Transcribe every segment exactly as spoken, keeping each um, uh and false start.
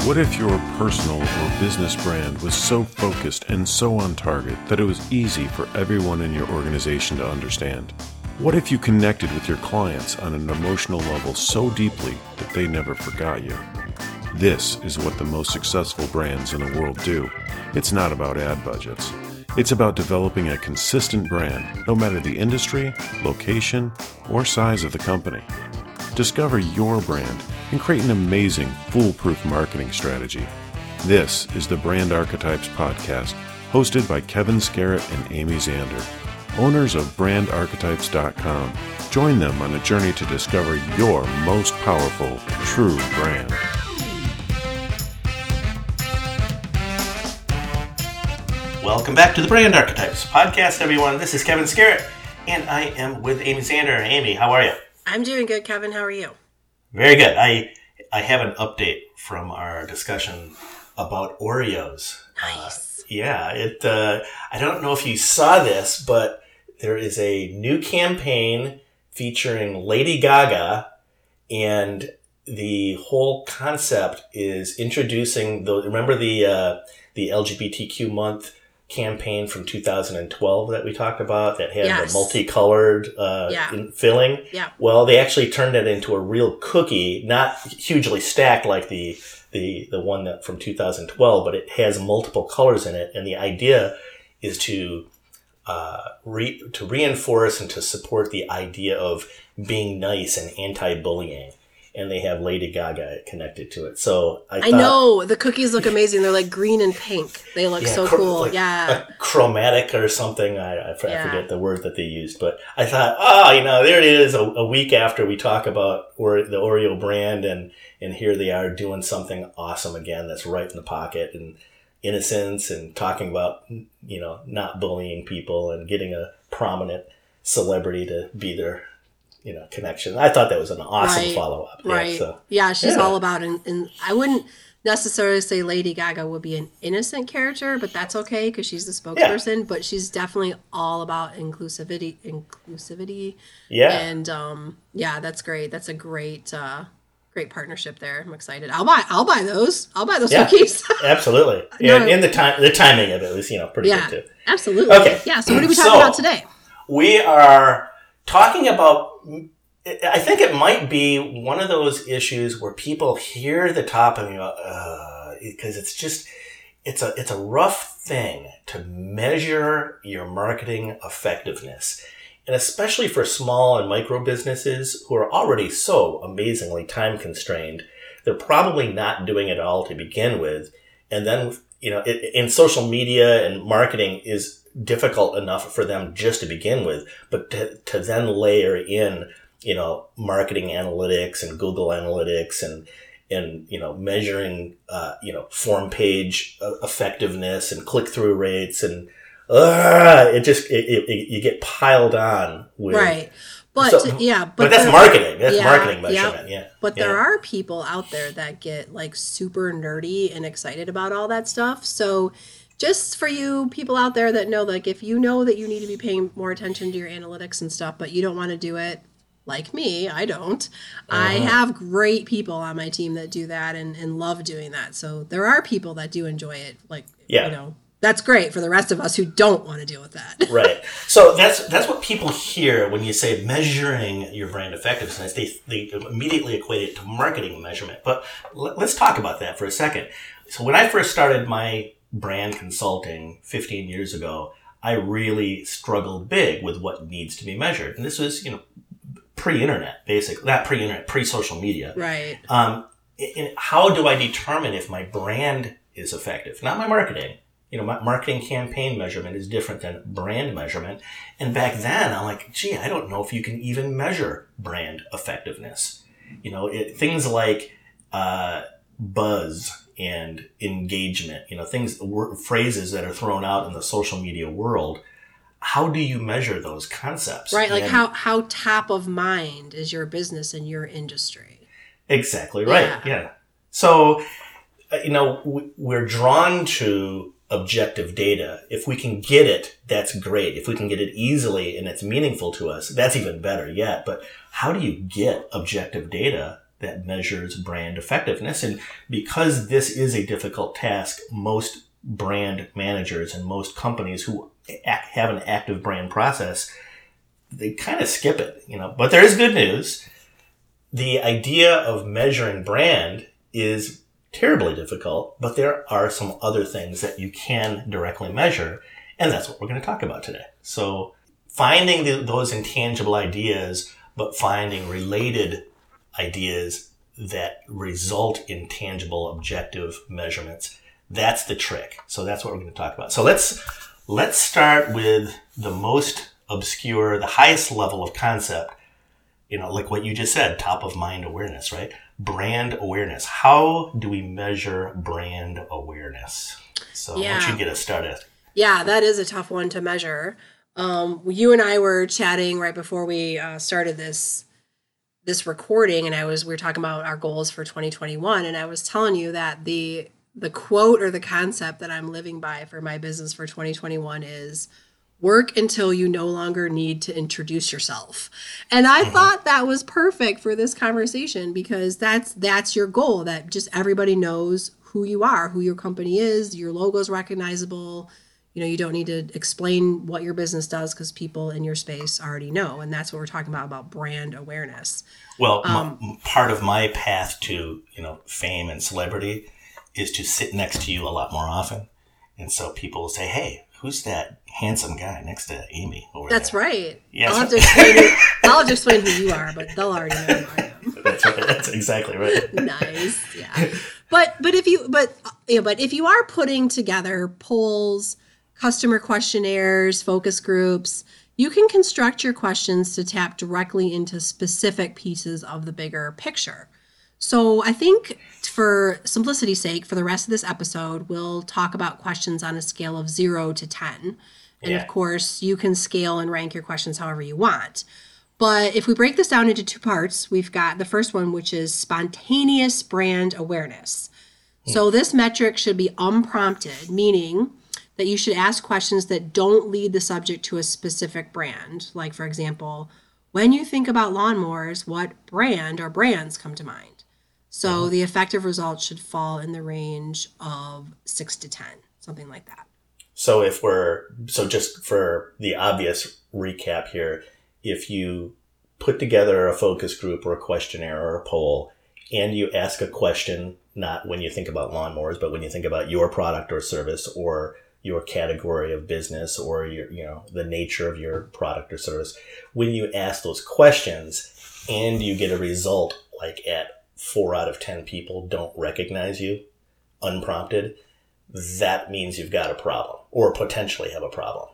What if your personal or business brand was so focused and so on target that it was easy for everyone in your organization to understand? What if you connected with your clients on an emotional level so deeply that they never forgot you? This is what the most successful brands in the world do. It's not about ad budgets. It's about developing a consistent brand, no matter the industry, location, or size of the company. Discover your brand and create an amazing, foolproof marketing strategy. This is the Brand Archetypes Podcast, hosted by Kevin Scarrett and Amy Zander, owners of brand archetypes dot com. Join them on a journey to discover your most powerful, true brand. Welcome back to the Brand Archetypes Podcast, everyone. This is Kevin Scarrett, and I am with Amy Zander. Amy, how are you? I'm doing good, Kevin. How are you? Very good. I I have an update from our discussion about Oreos. Nice. Uh, yeah, it. Uh, I don't know if you saw this, but there is a new campaign featuring Lady Gaga, and the whole concept is introducing the. Remember the uh, the L G B T Q month campaign from two thousand twelve that we talked about that had yes. the multicolored uh, yeah. in filling. Yeah. Well, they actually turned it into a real cookie, not hugely stacked like the the the one that from two thousand twelve, but it has multiple colors in it, and the idea is to uh, re- to reinforce and to support the idea of being nice and anti-bullying. And they have Lady Gaga connected to it. So I, I thought, know the cookies look amazing. They're like green and pink. They look yeah, so cr- cool. like yeah, a chromatic or something. I, I, f- yeah. I forget the word that they used, but I thought, oh, you know, there it is. A, a week after we talk about or, the Oreo brand, and and here they are doing something awesome again. That's right in the pocket and innocence, and talking about, you know, not bullying people and getting a prominent celebrity to be their, you know, connection. I thought that was an awesome right. follow-up. Right. Yeah, so, yeah she's yeah. all about, and, and I wouldn't necessarily say Lady Gaga would be an innocent character, but that's okay because she's the spokesperson. Yeah. But she's definitely all about inclusivity, inclusivity. Yeah. And um, yeah, that's great. That's a great, uh, great partnership there. I'm excited. I'll buy. I'll buy those. I'll buy those yeah, cookies. Absolutely. Yeah, no. And the time, the timing of it was, you know, pretty yeah, good too. Absolutely. Okay. Yeah. So what are we talking so, about today? We are talking about. I think it might be one of those issues where people hear the topic and go, uh, because it's just, it's a, it's a rough thing to measure your marketing effectiveness. And especially for small and micro businesses who are already so amazingly time constrained, they're probably not doing it all to begin with. And then, you know, it, in social media and marketing is difficult enough for them just to begin with, but to, to then layer in, you know, marketing analytics and Google Analytics and, and, you know, measuring, uh, you know, form page effectiveness and click-through rates and, uh, it just, it, it, it, you get piled on with. Right. But so, yeah, but, but that's there, marketing. That's yeah, marketing measurement. Yeah. Yeah. But yeah. there are people out there that get like super nerdy and excited about all that stuff. So just for you people out there that know, like, if you know that you need to be paying more attention to your analytics and stuff, but you don't want to do it, like me, I don't. Uh-huh. I have great people on my team that do that and, and love doing that. So there are people that do enjoy it. Like, yeah. you know, that's great for the rest of us who don't want to deal with that. Right. So that's that's what people hear when you say measuring your brand effectiveness. They they immediately equate it to marketing measurement. But l- let's talk about that for a second. So when I first started my brand consulting fifteen years ago, I really struggled big with what needs to be measured. And this was, you know, pre-internet, basically. Not pre-internet, pre-social media. Right. Um, and how do I determine if my brand is effective? Not my marketing. You know, my marketing campaign measurement is different than brand measurement. And back then, I'm like, gee, I don't know if you can even measure brand effectiveness. You know, it, things like uh, buzz and engagement, you know, things, word, phrases that are thrown out in the social media world. How do you measure those concepts? Right, like and, how, how top of mind is your business in your industry? Exactly right, yeah. yeah. So, you know, we're drawn to objective data. If we can get it, that's great. If we can get it easily and it's meaningful to us, that's even better yet. But how do you get objective data that measures brand effectiveness. And because this is a difficult task, most brand managers and most companies who act, have an active brand process, they kind of skip it, you know. But there is good news. The idea of measuring brand is terribly difficult, but there are some other things that you can directly measure, and that's what we're going to talk about today. So finding the, those intangible ideas, but finding related ideas that result in tangible, objective measurements, that's the trick. So that's what we're going to talk about. So let's let's start with the most obscure, the highest level of concept, you know, like what you just said, top of mind awareness, right? Brand awareness. How do we measure brand awareness? So Yeah. why don't you get us started? Yeah, that is a tough one to measure. Um, you and I were chatting right before we uh, started this this recording, and I was we were talking about our goals for twenty twenty-one, and I was telling you that the the quote or the concept that I'm living by for my business for twenty twenty-one is work until you no longer need to introduce yourself. And I mm-hmm. thought that was perfect for this conversation, because that's that's your goal, that just everybody knows who you are, who your company is, your logo is recognizable. You know, you don't need to explain what your business does because people in your space already know. And that's what we're talking about, about brand awareness. Well, Um, m- part of my path to, you know, fame and celebrity is to sit next to you a lot more often. And so people will say, hey, who's that handsome guy next to Amy over That's there? right. Yes. I'll have to explain who, I'll have to explain who you are, but they'll already know who I am. That's right. That's exactly right. Nice. Yeah. But but if you but you know, but if you are putting together polls, customer questionnaires, focus groups, you can construct your questions to tap directly into specific pieces of the bigger picture. So I think, for simplicity's sake, for the rest of this episode, we'll talk about questions on a scale of zero to ten. And Yeah. of course, you can scale and rank your questions however you want. But if we break this down into two parts, we've got the first one, which is spontaneous brand awareness. So this metric should be unprompted, meaning that you should ask questions that don't lead the subject to a specific brand. Like, for example, when you think about lawnmowers, what brand or brands come to mind? So Mhm. the effective results should fall in the range of six to ten, something like that. So if we're, so just for the obvious recap here, if you put together a focus group or a questionnaire or a poll, and you ask a question, not when you think about lawnmowers, but when you think about your product or service or your category of business or your, you know, the nature of your product or service, when you ask those questions and you get a result like at four out of ten people don't recognize you unprompted, that means you've got a problem or potentially have a problem.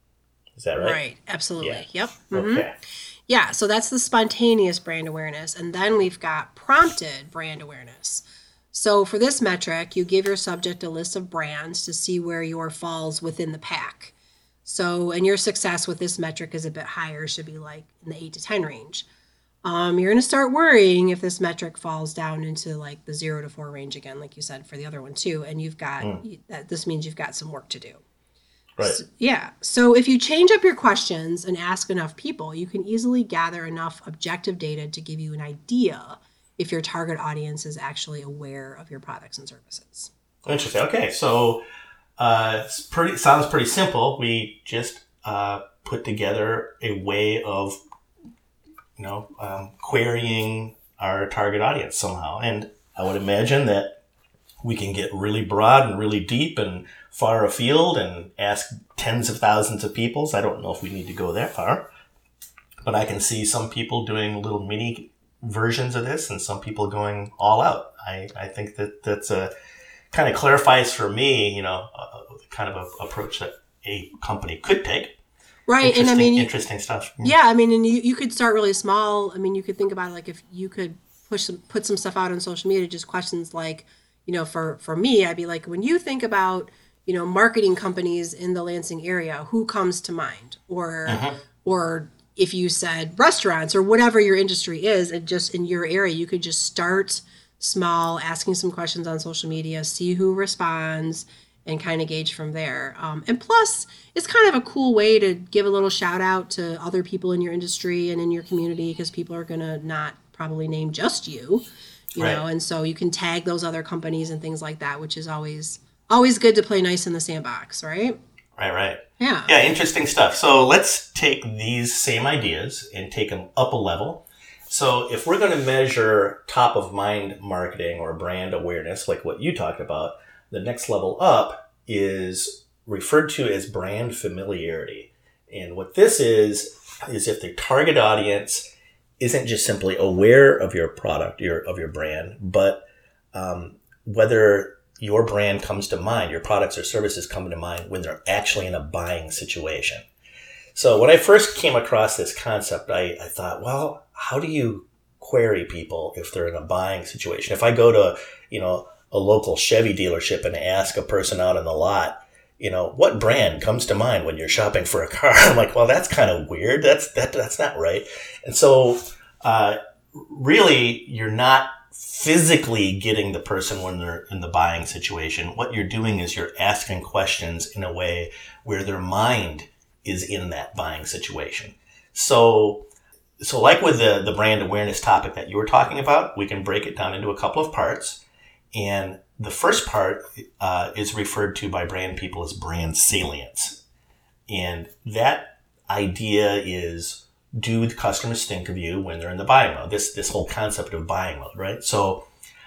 Is that right? Right. Absolutely. Yeah. Yep. Mhm. Okay. Yeah, so that's the spontaneous brand awareness. And then we've got prompted brand awareness. So for this metric, you give your subject a list of brands to see where your falls within the pack. So, and your success with this metric is a bit higher, should be like in the eight to ten range. Um, you're going to start worrying if this metric falls down into like the zero to four range again, like you said for the other one too. And you've got, Mm. that this means you've got some work to do. Right. So, yeah. So if you change up your questions and ask enough people, you can easily gather enough objective data to give you an idea if your target audience is actually aware of your products and services. Interesting. Okay. So, uh, it's pretty, sounds pretty simple. We just, uh, put together a way of, you know, um, querying our target audience somehow. And I would imagine that we can get really broad and really deep and far afield and ask tens of thousands of people. So I don't know if we need to go that far, but I can see some people doing little mini versions of this and some people going all out. I, I think that that's a kind of clarifies for me, you know, a, kind of a approach that a company could take. Right. And I mean, you, interesting stuff. yeah, I mean, and you, you could start really small. I mean, you could think about it like if you could push some, put some stuff out on social media, just questions like, you know, for, for me, I'd be like, when you think about, you know, marketing companies in the Lansing area, who comes to mind? Or, Mhm. or if you said restaurants or whatever your industry is, and just in your area, you could just start small, asking some questions on social media, see who responds, and kind of gauge from there. Um, and plus, it's kind of a cool way to give a little shout out to other people in your industry and in your community, because people are going to not probably name just you, you Right. know, and so you can tag those other companies and things like that, which is always always good to play nice in the sandbox, right? Right, right. Yeah. Yeah, interesting stuff. So let's take these same ideas and take them up a level. So if we're going to measure top of mind marketing or brand awareness, like what you talked about, the next level up is referred to as brand familiarity. And what this is, is if the target audience isn't just simply aware of your product, your of your brand, but um, whether your brand comes to mind, your products or services come to mind when they're actually in a buying situation. So when I first came across this concept, I, I thought, well, how do you query people if they're in a buying situation? If I go to, you know, a local Chevy dealership and ask a person out in the lot, you know, what brand comes to mind when you're shopping for a car? I'm like, well, that's kind of weird. That's that that's not right. And so, uh, really, you're not physically getting the person when they're in the buying situation. What you're doing is you're asking questions in a way where their mind is in that buying situation. So, so like with the, the brand awareness topic that you were talking about, we can break it down into a couple of parts. And the first part uh, is referred to by brand people as brand salience. And that idea is, do the customers think of you when they're in the buying mode? This this whole concept of buying mode, right? So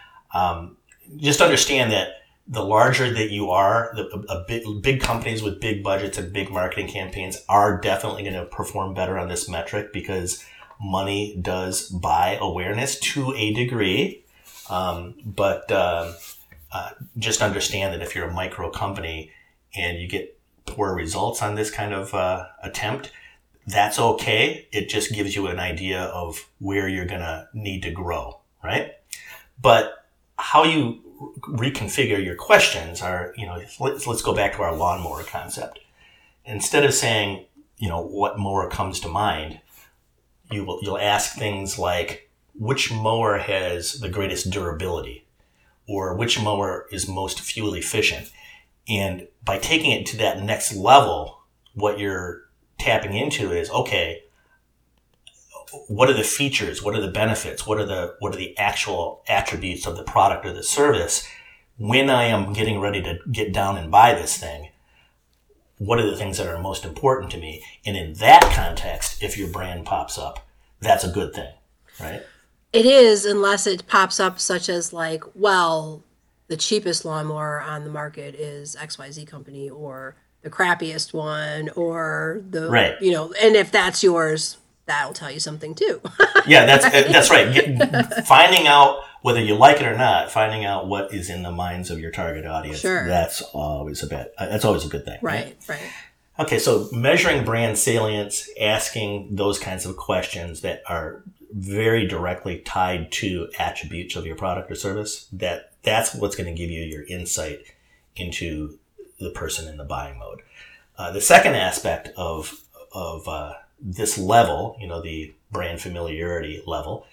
um, just understand that the larger that you are, the a big, big companies with big budgets and big marketing campaigns are definitely going to perform better on this metric because money does buy awareness to a degree. Um, but uh, uh, just understand that if you're a micro company and you get poor results on this kind of uh, attempt, that's okay. It just gives you an idea of where you're going to need to grow, right? But how you reconfigure your questions are, you know, let's, let's go back to our lawnmower concept. Instead of saying, you know, what mower comes to mind, you will, you'll ask things like, which mower has the greatest durability? Or which mower is most fuel efficient? And by taking it to that next level, what you're tapping into is, okay, what are the features? What are the benefits? What are the, what are the actual attributes of the product or the service? When I am getting ready to get down and buy this thing, what are the things that are most important to me? And in that context, if your brand pops up, that's a good thing, right? It is, unless it pops up such as like, well, the cheapest lawnmower on the market is X Y Z company, or the crappiest one, or the, right. you know, and if that's yours, that'll tell you something too. Yeah, that's right? that's right. Get, finding out whether you like it or not, finding out what is in the minds of your target audience. Sure. That's always a bit. That's always a good thing. Right, right, right. Okay, so measuring brand salience, asking those kinds of questions that are very directly tied to attributes of your product or service, that that's what's going to give you your insight into the person in the buying mode. Uh, the second aspect of of uh, this level, you know, the brand familiarity level,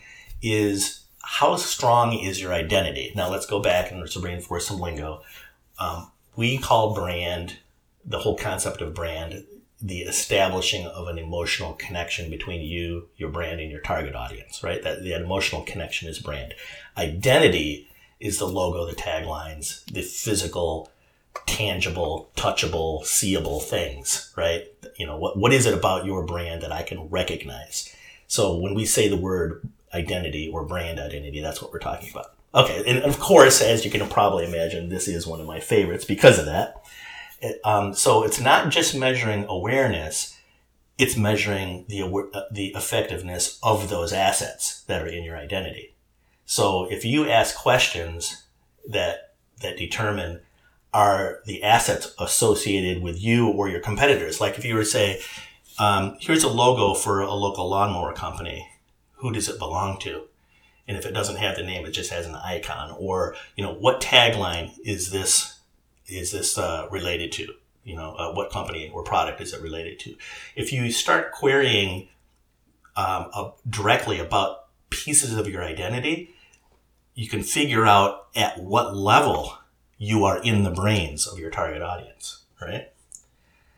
is how strong is your identity? Now let's go back and let's reinforce some lingo. Um, we call brand, the whole concept of brand, the establishing of an emotional connection between you, your brand, and your target audience, right? That the emotional connection is brand. Identity is the logo, the taglines, the physical, tangible, touchable, seeable things, right? You know, what what is it about your brand that I can recognize? So when we say the word identity or brand identity, that's what we're talking about. Okay, and of course, as you can probably imagine, this is one of my favorites because of that. It, um, so it's not just measuring awareness, it's measuring the uh, the effectiveness of those assets that are in your identity. So if you ask questions that that determine, are the assets associated with you or your competitors? Like if you were to say, um, here's a logo for a local lawnmower company, who does it belong to? And if it doesn't have the name, it just has an icon. Or, you know, what tagline is this is this uh, related to? You know, uh, what company or product is it related to? If you start querying um, uh, directly about pieces of your identity, you can figure out at what level you are in the brains of your target audience, right?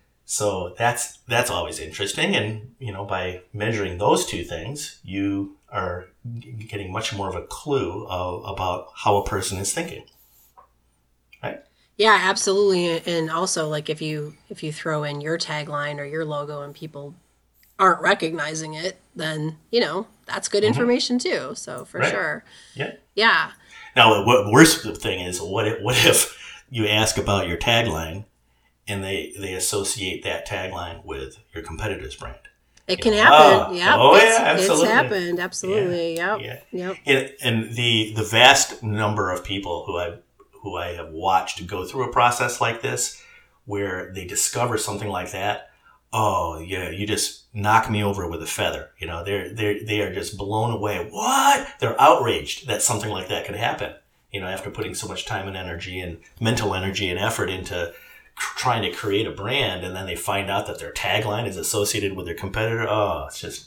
So that's that's always interesting. And, you know, by measuring those two things, you are getting much more of a clue of, about how a person is thinking. Right? Yeah, absolutely. And also, like, if you if you throw in your tagline or your logo and people aren't recognizing it, then, you know, that's good information too. So for Right. sure. Yeah. Yeah. Now, what worst thing is, what if, what if you ask about your tagline and they, they associate that tagline with your competitor's brand? It You can know, happen. oh, Yeah. oh, it's, yeah, absolutely. It's happened. Absolutely. Yeah, Yep. yeah. Yep. And, and the the vast number of people who I who I have watched go through a process like this, where they discover something like that, oh yeah, you just knock me over with a feather. You know, they're they they are just blown away. What? They're outraged that something like that could happen. You know, after putting so much time and energy and mental energy and effort into trying to create a brand, and then they find out that their tagline is associated with their competitor. Oh, it's just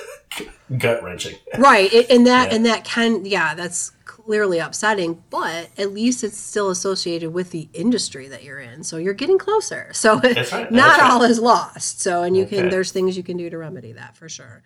gut wrenching. Right. It, and that Yeah. and that can yeah, that's clearly upsetting, but at least it's still associated with the industry that you're in. So you're getting closer. So That's right. not That's right. all is lost. So and you Okay. can there's things you can do to remedy that for sure.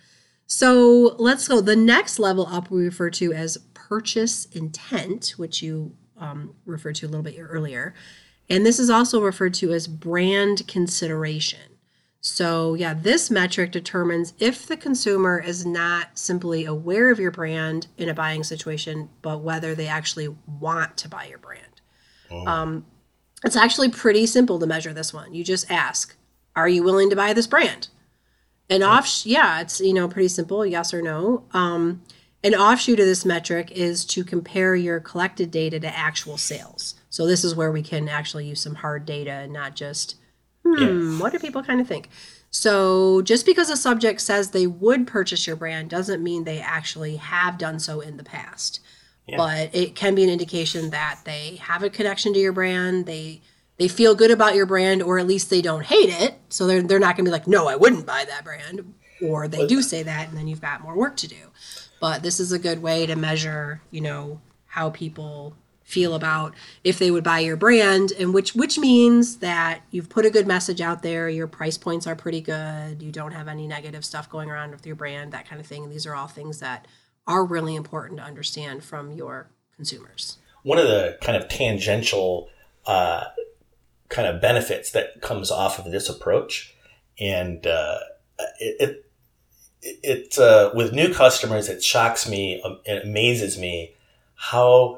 So let's go. The next level up we refer to as purchase intent, which you um, referred to a little bit earlier. And this is also referred to as brand consideration. So, yeah, this metric determines if the consumer is not simply aware of your brand in a buying situation, but whether they actually want to buy your brand. Oh. Um, it's actually pretty simple to measure this one. You just ask, are you willing to buy this brand? An off, yeah, it's, you know, pretty simple, yes or no. Um, an offshoot of this metric is to compare your collected data to actual sales. So this is where we can actually use some hard data and not just, hmm, Yeah. what do people kind of think? So just because a subject says they would purchase your brand doesn't mean they actually have done so in the past. Yeah. But it can be an indication that they have a connection to your brand. They they feel good about your brand, or at least they don't hate it. So they're they're not going to be like, no, I wouldn't buy that brand. Or they do say that, and then you've got more work to do. But this is a good way to measure, you know, how people feel about if they would buy your brand, and which which means that you've put a good message out there, your price points are pretty good, you don't have any negative stuff going around with your brand, that kind of thing. These are all things that are really important to understand from your consumers. One of the kind of tangential uh, kind of benefits that comes off of this approach, and uh, it it, it uh, with new customers, it shocks me, um, it amazes me how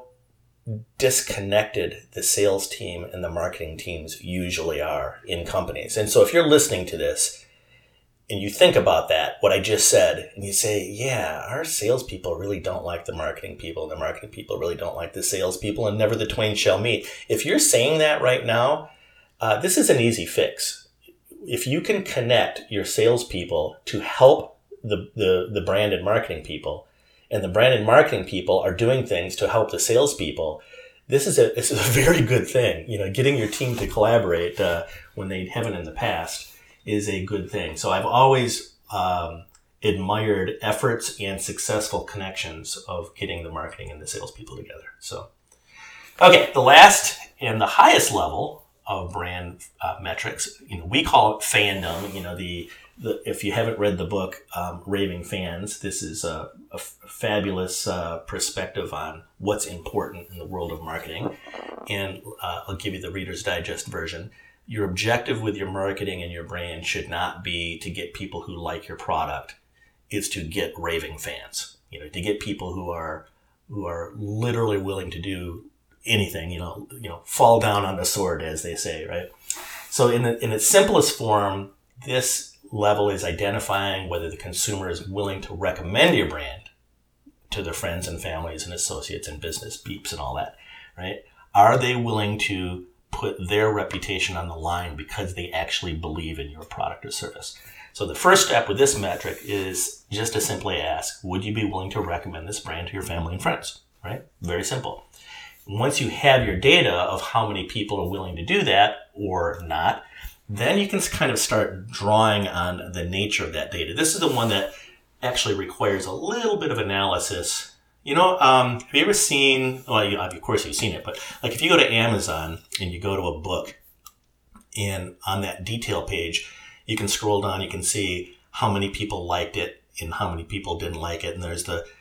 disconnected the sales team and the marketing teams usually are in companies. And so if you're listening to this and you think about that, what I just said, and you say, yeah, our salespeople really don't like the marketing people, the marketing people really don't like the salespeople, and never the twain shall meet. If you're saying that right now, uh, this is an easy fix. If you can connect your salespeople to help the, the, the brand and marketing people, and the brand and marketing people are doing things to help the salespeople, this is a this is a very good thing. You know, getting your team to collaborate uh, when they haven't in the past is a good thing. So I've always um, admired efforts and successful connections of getting the marketing and the salespeople together. So, okay, the last and the highest level of brand uh, metrics, you know, we call it fandom. You know, the The, if you haven't read the book, um, Raving Fans, this is a, a f- fabulous uh, perspective on what's important in the world of marketing. And uh, I'll give you the Reader's Digest version. Your objective with your marketing and your brand should not be to get people who like your product. It's to get raving fans, you know, to get people who are who are literally willing to do anything, you know, you know, fall down on the sword, as they say, right? So in the, in its simplest form, this level is identifying whether the consumer is willing to recommend your brand to their friends and families and associates and business beeps and all that, right? Are they willing to put their reputation on the line because they actually believe in your product or service? So the first step with this metric is just to simply ask, would you be willing to recommend this brand to your family and friends, right? Very simple. Once you have your data of how many people are willing to do that or not, then you can kind of start drawing on the nature of that data. This is the one that actually requires a little bit of analysis. You know, um, have you ever seen, well, you, of course you've seen it, but like if you go to Amazon and you go to a book, and on that detail page, you can scroll down, you can see how many people liked it and how many people didn't like it. And there's the,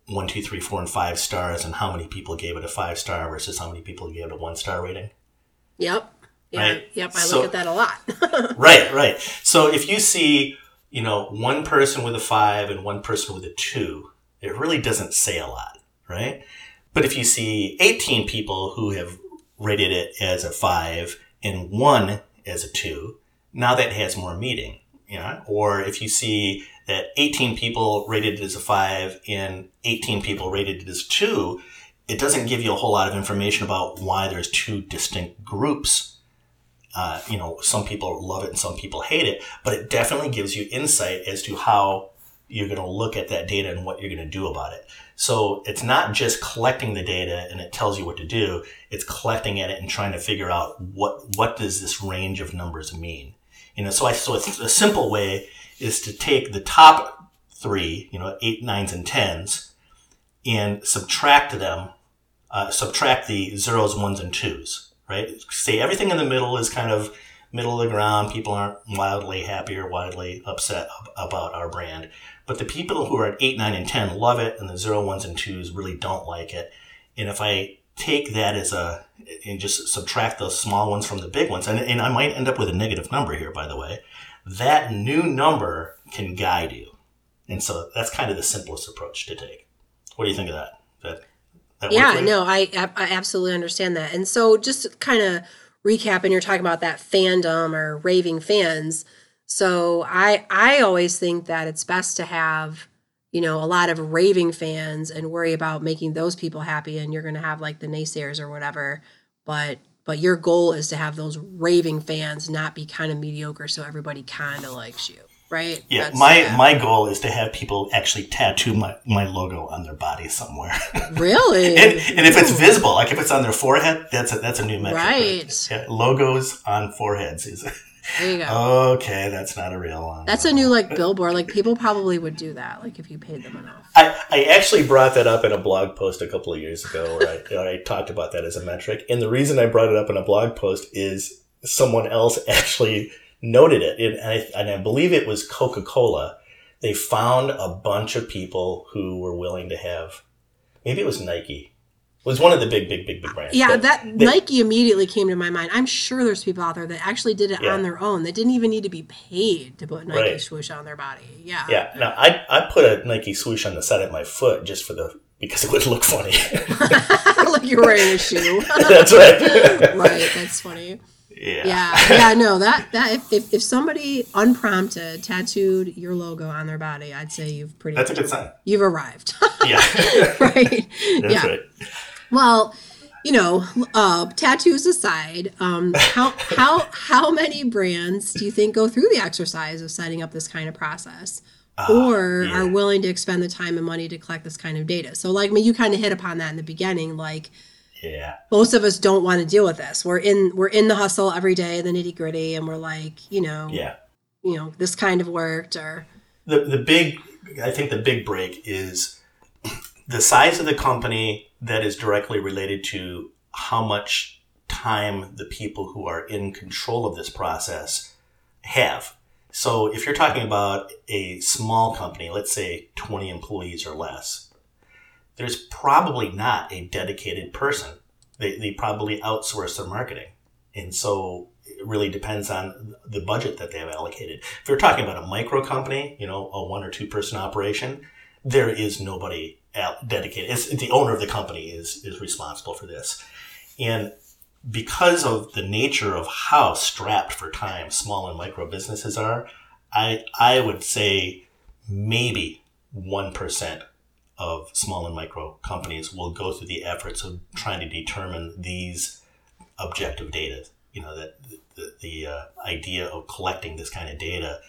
one, two, three, four, and five stars, and how many people gave it a five star versus how many people gave it a one star rating. Yep. Yeah. Right? Yep. I So- look at that a lot. Right, right. So if you see, you know, one person with a five and one person with a two, it really doesn't say a lot, right? But if you see eighteen people who have rated it as a five and one as a two, now that has more meaning, you know? Or if you see that eighteen people rated it as a five and eighteen people rated it as a two, it doesn't give you a whole lot of information about why there's two distinct groups. Uh, you know, some people love it and some people hate it, but it definitely gives you insight as to how you're going to look at that data and what you're going to do about it. So it's not just collecting the data and it tells you what to do. It's collecting at it and trying to figure out what, what does this range of numbers mean? You know, so I, so it's a simple way is to take the top three, you know, eight, nines, and tens and subtract them, uh, subtract the zeros, ones, and twos. Right? Say everything in the middle is kind of middle of the ground. People aren't wildly happy or wildly upset about our brand. But the people who are at eight, nine, and ten love it, and the zero, ones, and twos really don't like it. And if I take that as a, and just subtract those small ones from the big ones, and, and I might end up with a negative number here, by the way, that new number can guide you. And so that's kind of the simplest approach to take. What do you think of that? That That work Yeah, for you? no, I, I absolutely understand that. And so just kind of recapping, you're talking about that fandom or raving fans. So I I always think that it's best to have, you know, a lot of raving fans and worry about making those people happy, and you're going to have like the naysayers or whatever. But but your goal is to have those raving fans not be kind of mediocre so everybody kind of likes you, right? Yeah, That's- my yeah. my goal is to have people actually tattoo my, my logo on their body somewhere. Really? and, and if it's Ooh. visible, like if it's on their forehead, that's a, that's a new metric. Right. Yeah, logos on foreheads is There you go. okay. That's not a real one. That's a new like billboard. Like people probably would do that, like if you paid them enough. I, I actually brought that up in a blog post a couple of years ago where I, where I talked about that as a metric. And the reason I brought it up in a blog post is someone else actually noted it. And I, and I believe it was Coca-Cola. They found a bunch of people who were willing to have, maybe it was Nike. It was one of the big, big, big, big brands. Yeah, But that they- Nike immediately came to my mind. I'm sure there's people out there that actually did it Yeah. on their own. They didn't even need to be paid to put Nike Right. swoosh on their body. Yeah. Yeah. Now, I I put a Nike swoosh on the side of my foot just for the, because it would look funny. Like you're wearing a shoe. That's right. Right. That's funny. Yeah. Yeah. Yeah. No, that, that, if, if, if somebody unprompted tattooed your logo on their body, I'd say you've pretty That's a much, good sign. you've arrived. Yeah. Right. That's yeah. right. Well, you know, uh, tattoos aside, um, how how how many brands do you think go through the exercise of setting up this kind of process, or yeah. are willing to expend the time and money to collect this kind of data? So, like, I mean, you kind of hit upon that in the beginning. Like, Yeah. most of us don't want to deal with this. We're in we're in the hustle every day, the nitty gritty, and we're like, you know, Yeah. you know, this kind of worked, or The the big, I think the big break is the size of the company that is directly related to how much time the people who are in control of this process have. So if you're talking about a small company, let's say twenty employees or less, there's probably not a dedicated person. They, they probably outsource their marketing. And so it really depends on the budget that they have allocated. If you're talking about a micro company, you know, a one or two person operation, there is nobody al- dedicated. It's, the owner of the company is, is responsible for this. And because of the nature of how strapped for time small and micro businesses are, I, I would say maybe one percent of small and micro companies will go through the efforts of trying to determine these objective data. You know, that the, the uh, idea of collecting this kind of data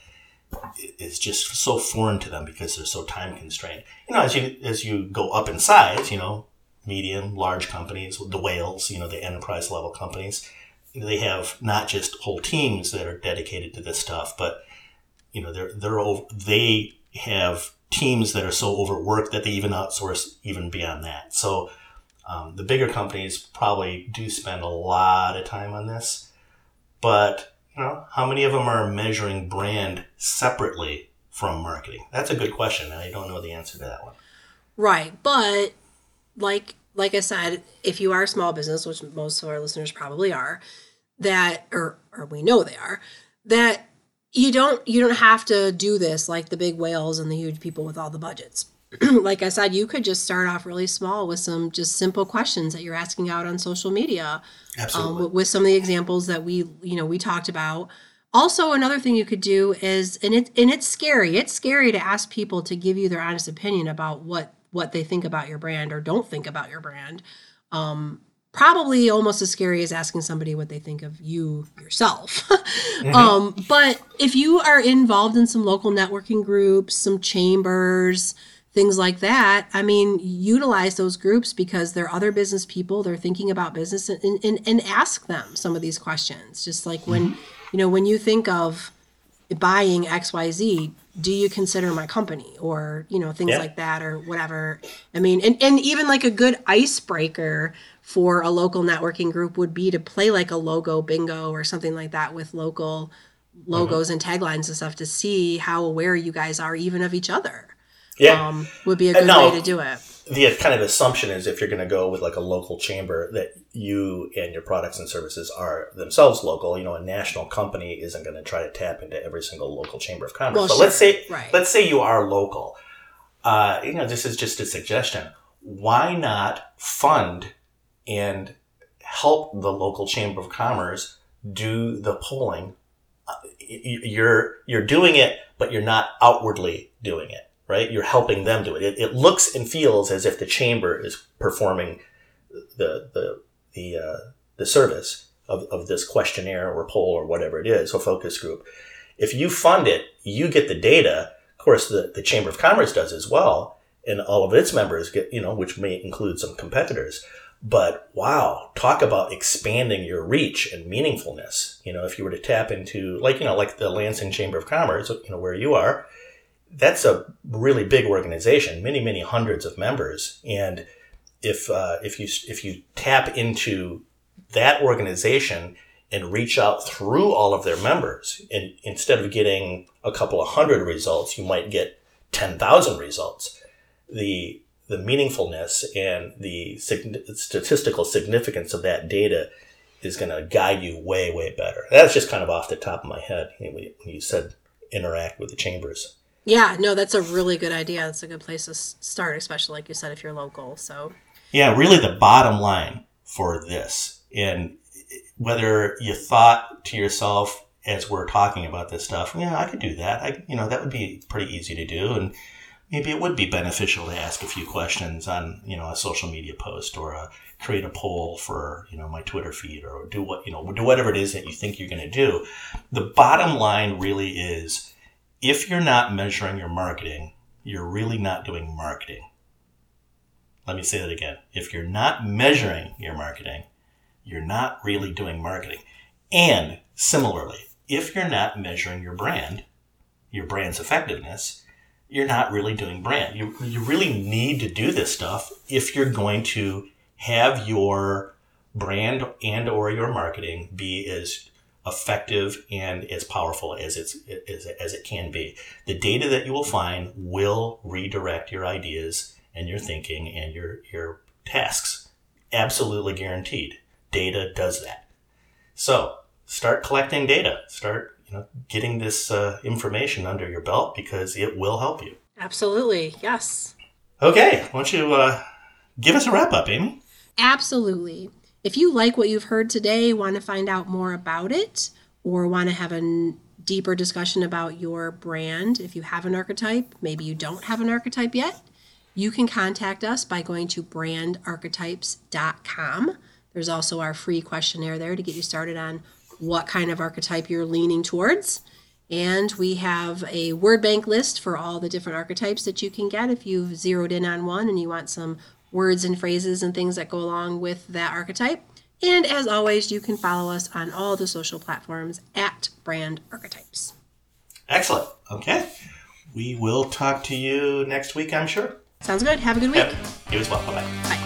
is just so foreign to them because they're so time constrained. You know, as you as you go up in size, you know, medium, large companies, the whales, you know, the enterprise level companies, they have not just whole teams that are dedicated to this stuff, but you know, they're they're over, they have teams that are so overworked that they even outsource even beyond that. So um, the bigger companies probably do spend a lot of time on this, but you know, how many of them are measuring brand separately from marketing? That's a good question, and I don't know the answer to that one. Right. But like like I said, if you are a small business, which most of our listeners probably are, that or or we know they are, that you don't you don't have to do this like the big whales and the huge people with all the budgets. Like I said, you could just start off really small with some just simple questions that you're asking out on social media. Absolutely. Um, with some of the examples that we, you know, we talked about. Also, another thing you could do is, and it and it's scary. It's scary to ask people to give you their honest opinion about what what they think about your brand or don't think about your brand. Um, probably almost as scary as asking somebody what they think of you yourself. mm-hmm. um, but if you are involved in some local networking groups, some chambers, things like that, I mean, utilize those groups because they're other business people. They're thinking about business and, and, and ask them some of these questions. Just like when, mm-hmm. you know, when you think of buying X Y Z, do you consider my company or, you know, things yeah. like that or whatever. I mean, and, and even like a good icebreaker for a local networking group would be to play like a logo bingo or something like that with local logos mm-hmm. and taglines and stuff to see how aware you guys are even of each other. Yeah, um, would be a good now, way to do it. The kind of assumption is if you're going to go with like a local chamber that you and your products and services are themselves local. You know, a national company isn't going to try to tap into every single local chamber of commerce. Well, but sure. let's say right. let's say you are local. Uh, you know, this is just a suggestion. Why not fund and help the local chamber of commerce do the polling? Uh, you're you're doing it, but you're not outwardly doing it. Right? You're helping them do it. it. It looks and feels as if the chamber is performing the the the uh, the service of, of this questionnaire or poll or whatever it is, or focus group. If you fund it, you get the data. Of course, the, the Chamber of Commerce does as well, and all of its members get, you know, which may include some competitors. But wow, talk about expanding your reach and meaningfulness. You know, if you were to tap into, like, you know, like the Lansing Chamber of Commerce, you know, where you are, that's a really big organization, many, many hundreds of members. And if uh, if you if you tap into that organization and reach out through all of their members, and instead of getting a couple of hundred results, you might get ten thousand results. The the meaningfulness and the statistical significance of that data is going to guide you way, way better. That's just kind of off the top of my head when you said interact with the chambers. Yeah, no, that's a really good idea. That's a good place to start, especially like you said, if you're local. So, yeah, really the bottom line for this, and whether you thought to yourself as we're talking about this stuff, yeah, I could do that. I, you know, that would be pretty easy to do, and maybe it would be beneficial to ask a few questions on, you know, a social media post or a, create a poll for, you know, my Twitter feed, or do what, you know, do whatever it is that you think you're going to do. The bottom line really is, if you're not measuring your marketing, you're really not doing marketing. Let me say that again. If you're not measuring your marketing, you're not really doing marketing. And similarly, if you're not measuring your brand, your brand's effectiveness, you're not really doing brand. You, you really need to do this stuff if you're going to have your brand and or your marketing be as effective and as powerful as it's as, as it can be. The data that you will find will redirect your ideas and your thinking and your your tasks. Absolutely guaranteed. Data does that. So start collecting data. Start, you know, getting this uh, information under your belt, because it will help you. Absolutely, yes. Okay, why don't you uh, give us a wrap up, Amy? Absolutely. If you like what you've heard today, want to find out more about it, or want to have a n- deeper discussion about your brand, if you have an archetype, maybe you don't have an archetype yet, you can contact us by going to brand archetypes dot com. There's also our free questionnaire there to get you started on what kind of archetype you're leaning towards. And we have a word bank list for all the different archetypes that you can get if you've zeroed in on one and you want some words and phrases and things that go along with that archetype. And as always, you can follow us on all the social platforms at Brand Archetypes. Excellent. Okay. We will talk to you next week, I'm sure. Sounds good. Have a good week. Have, you as well. Bye-bye. Bye.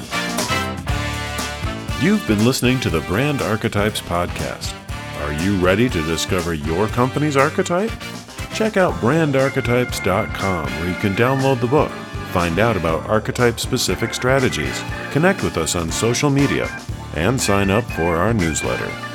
You've been listening to the Brand Archetypes podcast. Are you ready to discover your company's archetype? Check out brand archetypes dot com, where you can download the book, Find out about archetype-specific strategies, connect with us on social media, and sign up for our newsletter.